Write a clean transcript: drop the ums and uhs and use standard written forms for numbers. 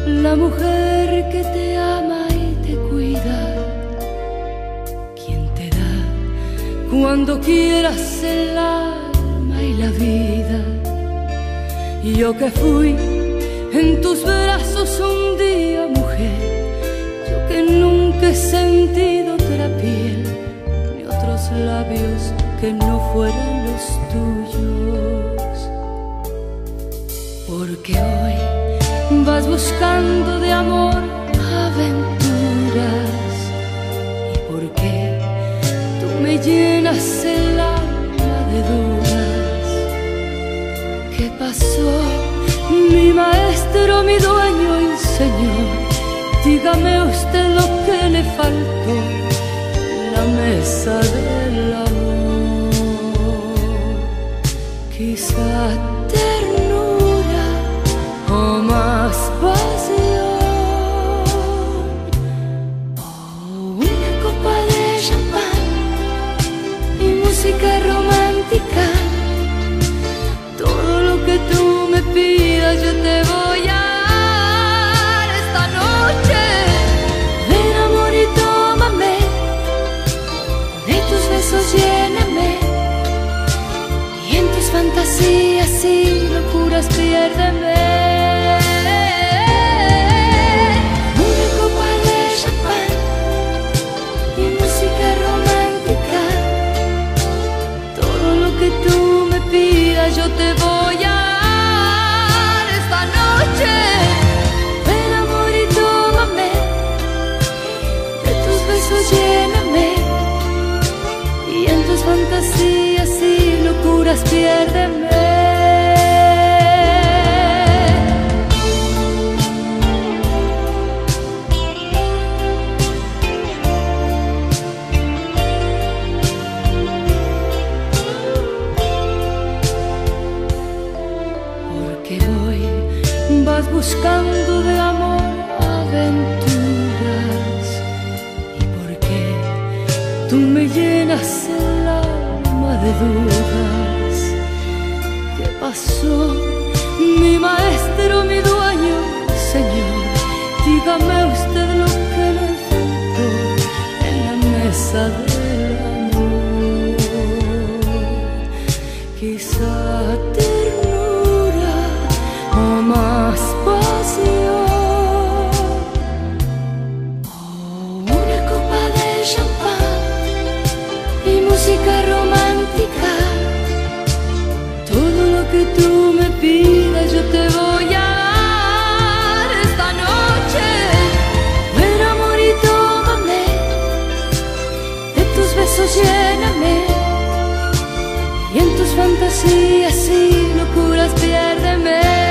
la mujer que te ama y te cuida, quien te da cuando quieras el alma y la vida. Y yo que fui en tus brazos un día, mujer, yo que nunca he sentido otra piel, ni otros labios que no fueran los tuyos. Porque hoy vas buscando de amor aventuras, y porque tú me llenas el alma de dudas. ¿Qué pasó? Mi maestro, mi dueño y señor, dígame usted lo que le faltó en la mesa del amor. Quizá ternura o más pasión, o una copa de champán y música romántica. Todo lo que tú me pidas yo te voy a dar esta noche. Ven, amor, y tómame, de tus besos lléname, y en tus fantasías y locuras piérdeme. Una copa de champán y música romántica. Todo lo que tú me pidas yo te voy a dar esta noche. Ven, amor, y tómame, de tus besos lléname, y en tus fantasías y locuras piérdeme. Porque hoy vas buscando de amor aventuras, y porque tú me llenas el alma de dudas. ¿Qué pasó? Mi maestro, mi dueño, señor, dígame usted lo que le faltó en la mesa del amor. Quizá ternura o más pasión, o una copa de champán y música romántica. Todo lo que tú me pidas yo te voy a dar esta noche. Ven, amor, y tómame, de tus besos lléname, y en tus fantasías y locuras piérdeme.